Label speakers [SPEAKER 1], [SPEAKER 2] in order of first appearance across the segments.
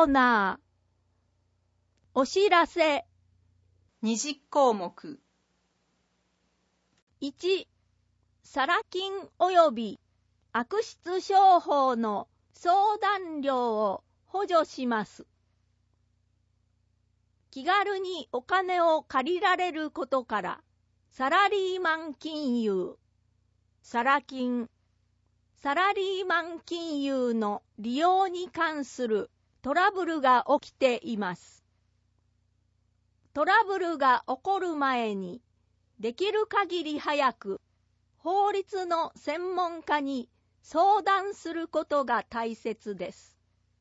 [SPEAKER 1] コーナー。お知らせ。
[SPEAKER 2] 20項目。
[SPEAKER 1] 1、サラ金及び悪質商法の相談料を補助します。気軽にお金を借りられることから、サラリーマン金融、サラ金、サラリーマン金融の利用に関するトラブルが起きています。トラブルが起こる前に、できる限り早く法律の専門家に相談することが大切です。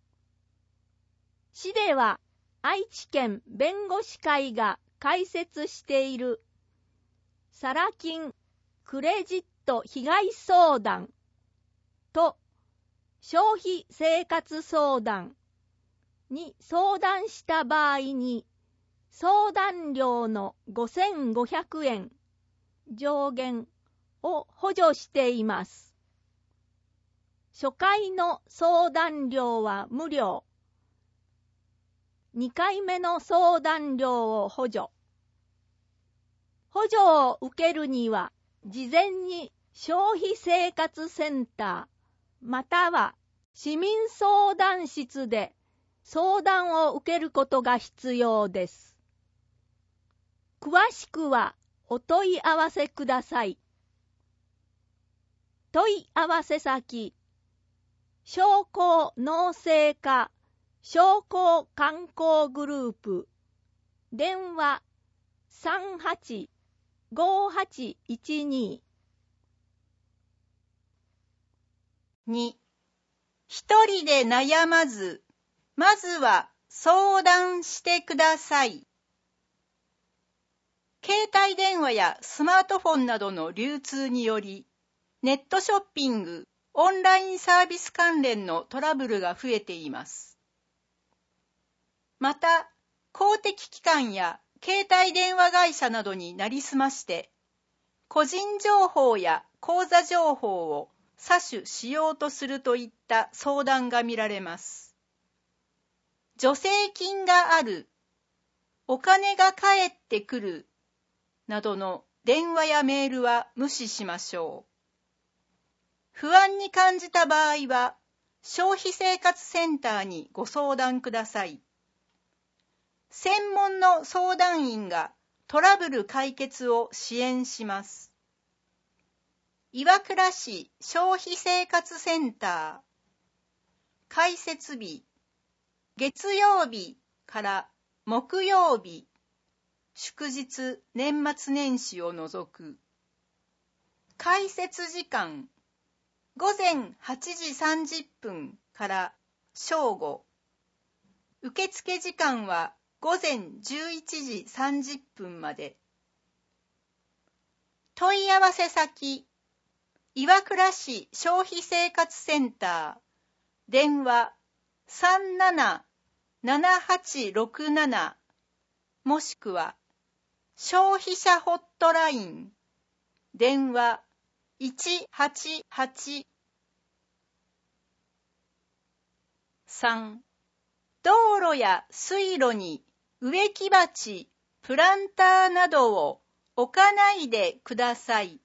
[SPEAKER 1] 市では愛知県弁護士会が開設しているサラ金クレジット被害相談と消費生活相談に相談した場合に相談料の5500円上限を補助しています。初回の相談料は無料。2回目の相談料を補助。補助を受けるには、事前に消費生活センターまたは市民相談室で相談を受けることが必要です。詳しくはお問い合わせください。問い合わせ先、商工農政課商工観光グループ、電話 38-5812。
[SPEAKER 2] 2、一人で悩まず、まずは相談してください。携帯電話やスマートフォンなどの流通により、ネットショッピング、オンラインサービス関連のトラブルが増えています。また、公的機関や携帯電話会社などになりすまして、個人情報や口座情報を詐取しようとするといった相談が見られます。助成金がある、お金が返ってくる、などの電話やメールは無視しましょう。不安に感じた場合は、消費生活センターにご相談ください。専門の相談員がトラブル解決を支援します。岩倉市消費生活センター。開設日、月曜日から木曜日、祝日、年末年始を除く。開設時間、午前8時30分から正午。受付時間は午前11時30分まで。問い合わせ先、岩倉市消費生活センター、電話 37-7867 もしくは消費者ホットライン、電話 188。 3、道路や水路に植木鉢、プランターなどを置かないでください。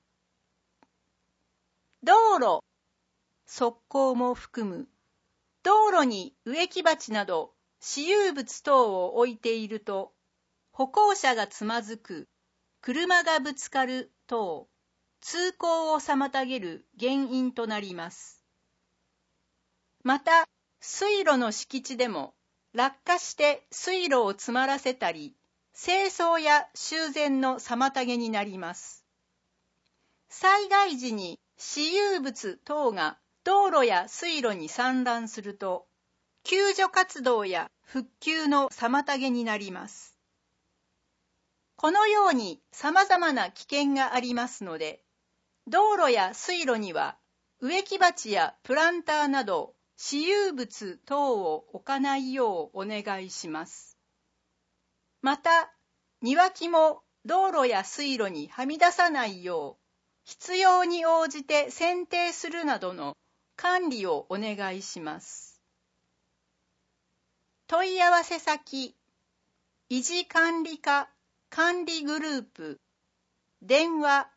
[SPEAKER 2] 道路、側溝も含む。道路に植木鉢など私有物等を置いていると、歩行者がつまずく、車がぶつかる等、通行を妨げる原因となります。また、水路の敷地でも、落下して水路を詰まらせたり、清掃や修繕の妨げになります。災害時に私有物等が道路や水路に散乱すると、救助活動や復旧の妨げになります。このように様々な危険がありますので、道路や水路には植木鉢やプランターなど私有物等を置かないようお願いします。また、庭木も道路や水路にはみ出さないよう、必要に応じて剪定するなどの管理をお願いします。 問い合わせ先、維持管理課管理グループ、電話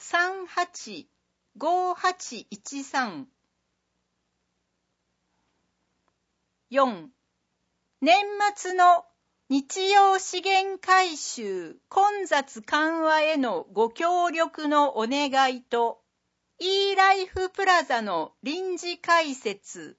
[SPEAKER 2] 385813。4. 年末の日用資源回収混雑緩和へのご協力のお願いと e ライフプラザの臨時開設。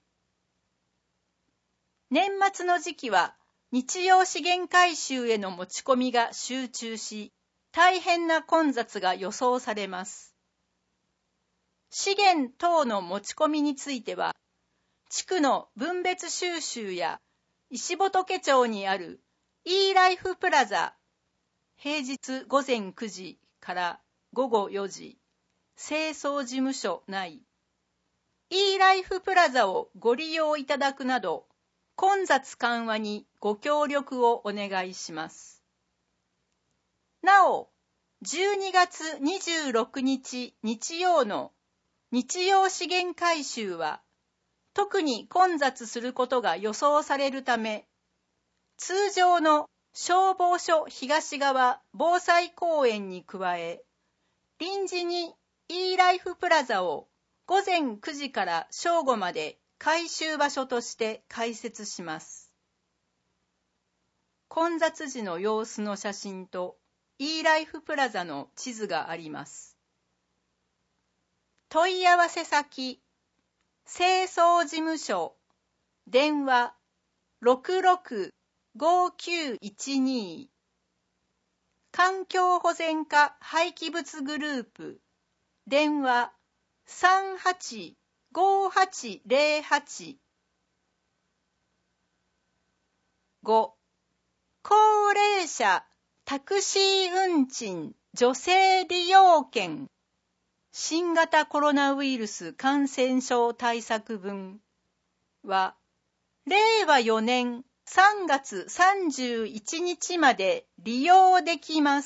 [SPEAKER 2] 年末の時期は日用資源回収への持ち込みが集中し、大変な混雑が予想されます。資源等の持ち込みについては、地区の分別収集や石仏町にある e ライフプラザ、平日午前9時から午後4時、清掃事務所内、e ライフプラザをご利用いただくなど、混雑緩和にご協力をお願いします。なお、12月26日日曜の日用資源回収は、特に混雑することが予想されるため、通常の消防署東側防災公園に加え、臨時に e ライフプラザを午前9時から正午まで回収場所として開設します。混雑時の様子の写真と e ライフプラザの地図があります。問い合わせ先、清掃事務所、電話665912。環境保全課廃棄物グループ、電話385808。5. 高齢者タクシー運賃助成利用券新型コロナウイルス感染症対策分は、令和4年3月31日まで利用できます。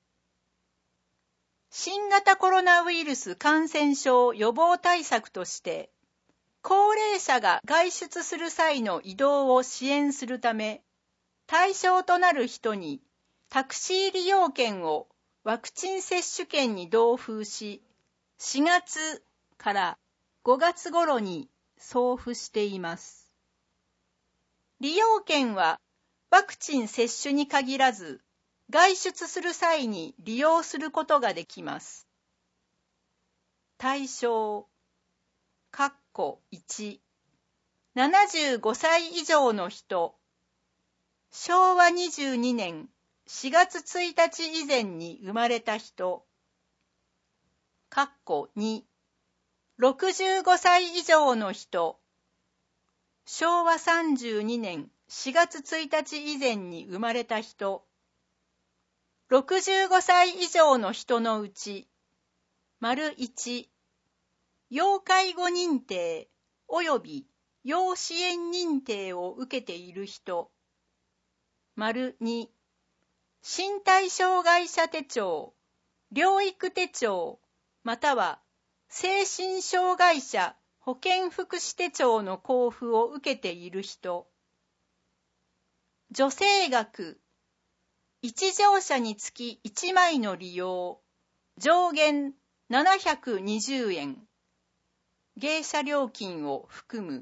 [SPEAKER 2] 新型コロナウイルス感染症予防対策として、高齢者が外出する際の移動を支援するため、対象となる人にタクシー利用券をワクチン接種券に同封し、4月から5月頃に送付しています。利用券はワクチン接種に限らず、外出する際に利用することができます。対象、1、75歳以上の人、昭和22年4月1日以前に生まれた人、2、65歳以上の人、昭和32年4月1日以前に生まれた人、65歳以上の人のうち、1、要介護認定及び要支援認定を受けている人、2、身体障害者手帳、療育手帳、または精神障害者保健福祉手帳の交付を受けている人、助成額、1乗車につき1枚の利用、上限720円、迎車料金を含む。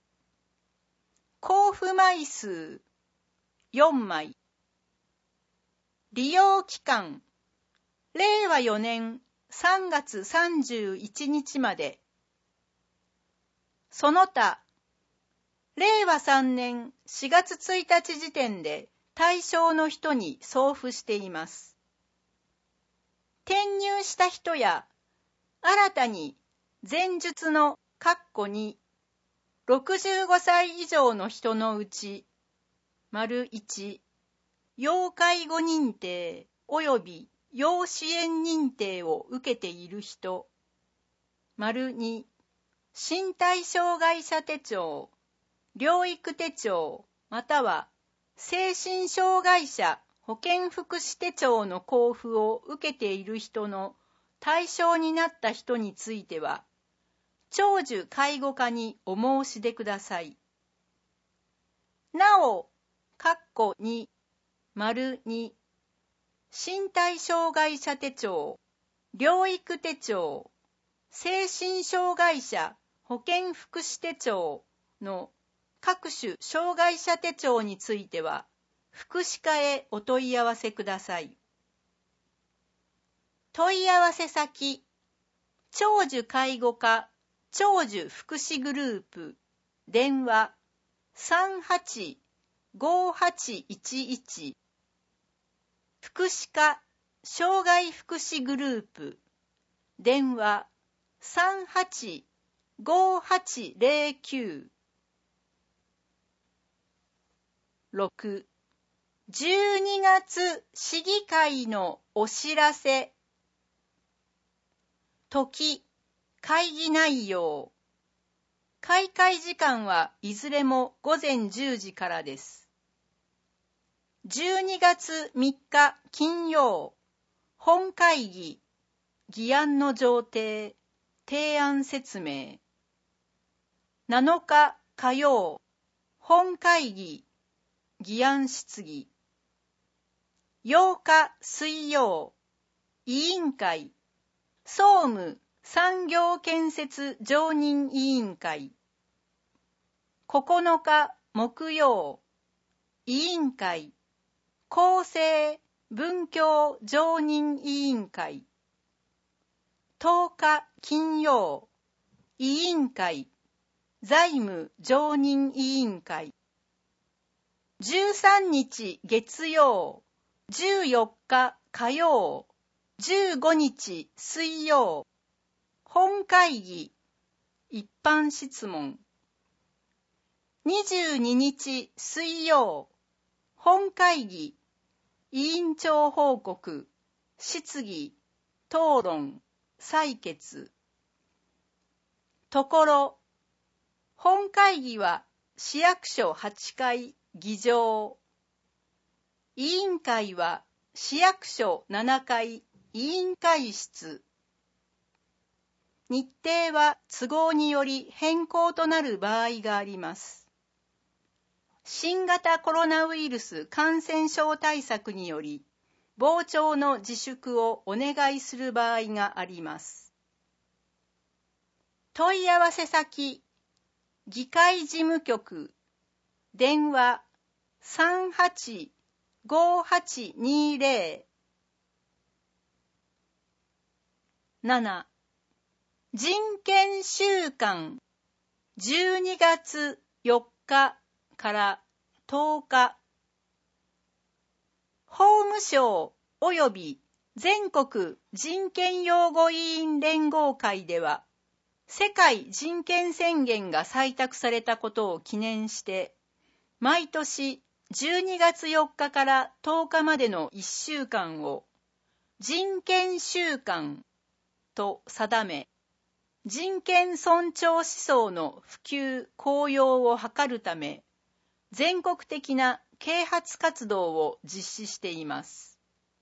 [SPEAKER 2] 交付枚数、4枚。利用期間、令和4年3月31日まで。その他、令和3年4月1日時点で対象の人に送付しています。転入した人や、新たに前述の2、65歳以上の人のうち、1、要介護認定及び要支援認定を受けている人、2、身体障害者手帳、療育手帳または精神障害者保健福祉手帳の交付を受けている人の対象になった人については、長寿介護課にお申し出ください。ななお、(2、2、身体障害者手帳、療育手帳、精神障害者保健福祉手帳の各種障害者手帳については、福祉課へお問い合わせください。問い合わせ先、長寿介護課長寿福祉グループ、電話 38-5811、福祉課障害福祉グループ、電話 38-5809。6、12月市議会のお知らせ。時、会議内容。開会時間はいずれも午前10時からです。12月3日金曜、本会議、議案の上呈、提案説明。7日火曜、本会議、議案質疑。8日水曜、委員会、総務産業建設常任委員会。9日木曜、委員会、厚生文教常任委員会。10日金曜、委員会、財務常任委員会。13日月曜、14日火曜、15日水曜、本会議、一般質問。22日水曜、本会議、委員長報告、質疑、討論、採決。ところ、本会議は市役所8階議場。委員会は市役所7階委員会室。日程は都合により変更となる場合があります。新型コロナウイルス感染症対策により、傍聴の自粛をお願いする場合があります。問い合わせ先、議会事務局、電話 38-5820。7、人権週間、12月4日から10日。法務省及び全国人権擁護委員連合会では、世界人権宣言が採択されたことを記念して、毎年12月4日から10日までの1週間を人権週間と定め、人権尊重思想の普及・高揚を図るため、全国的な啓発活動を実施しています。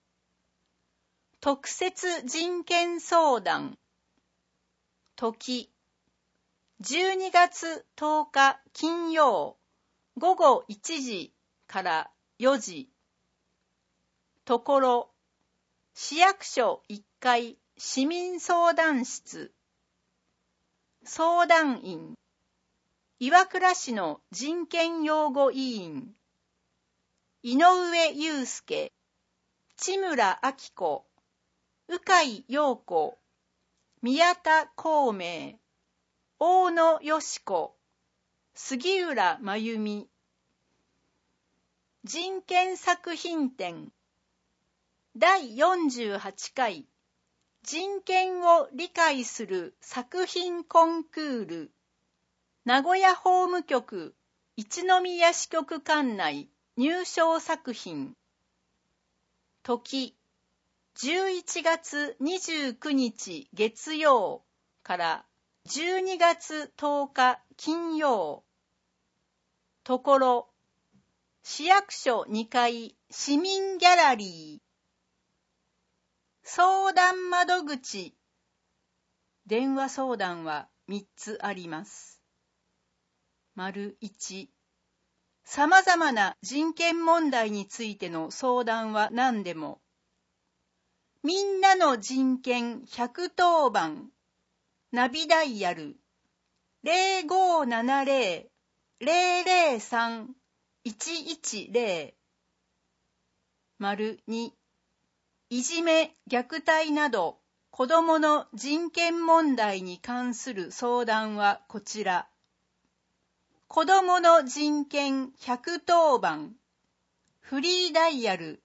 [SPEAKER 2] 特設人権相談。時、12月10日金曜、午後1時から4時。ところ、市役所1階市民相談室。相談員、岩倉市の人権擁護委員、井上祐介、千村明子、鵜飼陽子、宮田孔明、大野よし子、杉浦真由美。人権作品展、第48回人権を理解する作品コンクール、名古屋法務局一宮支局管内入賞作品。時、11月29日月曜から12月10日金曜。ところ、市役所2階市民ギャラリー。相談窓口。電話相談は3つあります。丸1、 さまざまな人権問題についての相談は何でも、みんなの人権110番、ナビダイヤル 0570-003-110 2、いじめ・虐待など子どもの人権問題に関する相談はこちら。子どもの人権110番、フリーダイヤル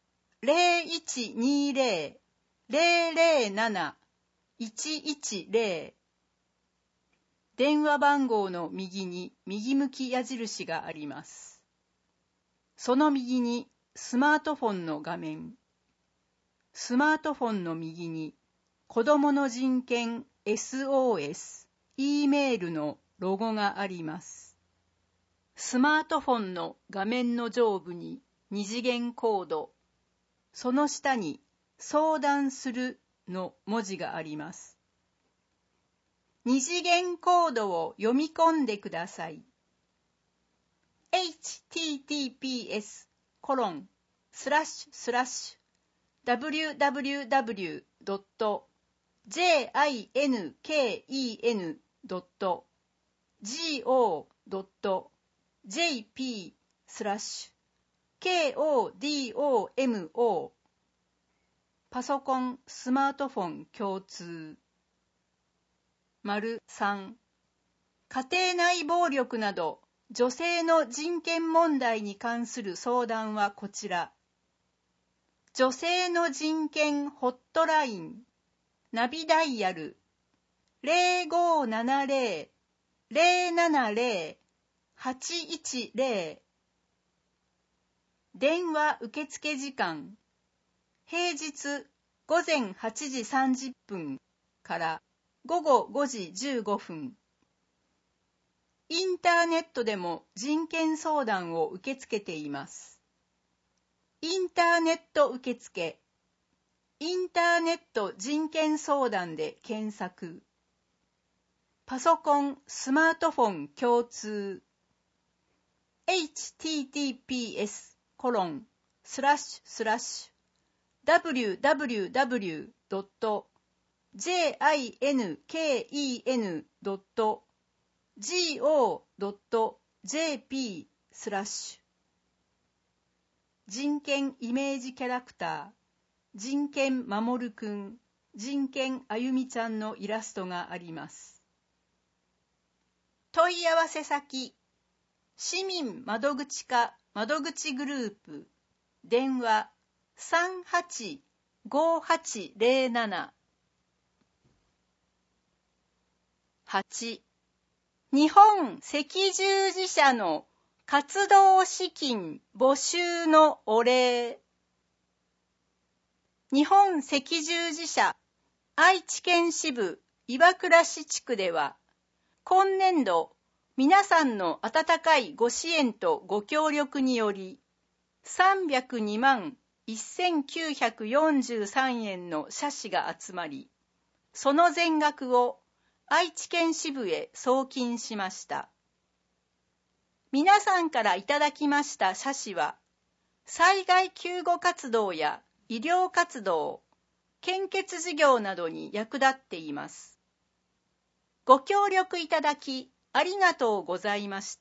[SPEAKER 2] 0120-007-110、電話番号の右に右向き矢印があります。その右にスマートフォンの画面、スマートフォンの右に子どもの人権 SOS、E メールのロゴがあります。スマートフォンの画面の上部に二次元コード、その下に相談するの文字があります。二次元コードを読み込んでください。https://www.jinken.go.jp/kodomo パソコン・スマートフォン共通。3、家庭内暴力など女性の人権問題に関する相談はこちら。女性の人権ホットライン、ナビダイヤル 0570-070-810、電話受付時間、平日午前8時30分から午後5時15分。インターネットでも人権相談を受け付けています。インターネット受付、インターネット人権相談で検索。パソコン・スマートフォン共通。https://www.jinken.go.jp/ 人権イメージキャラクター、人権まもるくん、人権あゆみちゃんのイラストがあります。問い合わせ先、市民窓口課窓口グループ、電話 385807。 8、日本赤十字社の活動資金募集のお礼。日本赤十字社愛知県支部岩倉市地区では、今年度皆さんの温かいご支援とご協力により、302万1943円の社資が集まり、その全額を愛知県支部へ送金しました。皆さんからいただきました社資は、災害救護活動や医療活動、献血事業などに役立っています。ご協力いただきありがとうございました。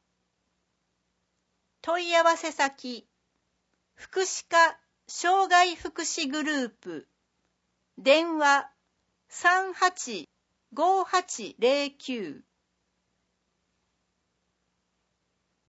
[SPEAKER 2] 問い合わせ先、福祉課障害福祉グループ、電話 385809